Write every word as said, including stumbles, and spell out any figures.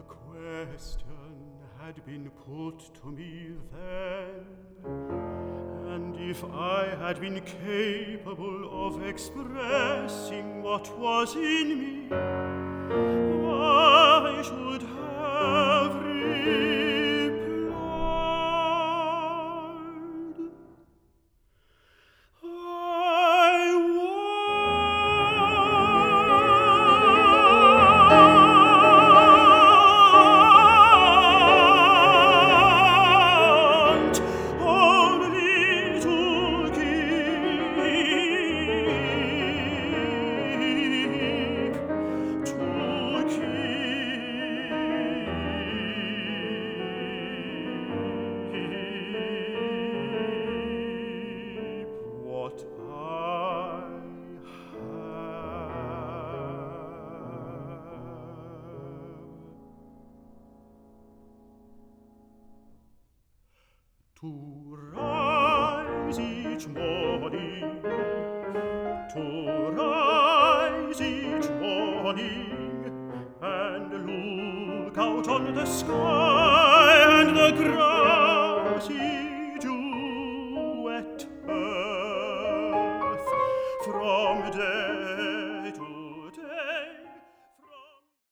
question had been put to me then, and if I had been capable of expressing what was in me, I should have replied, I want only to keep, to keep what I have. To rise each morning, to rise each morning, and look out on the sky and the grassy dew-wet earth from day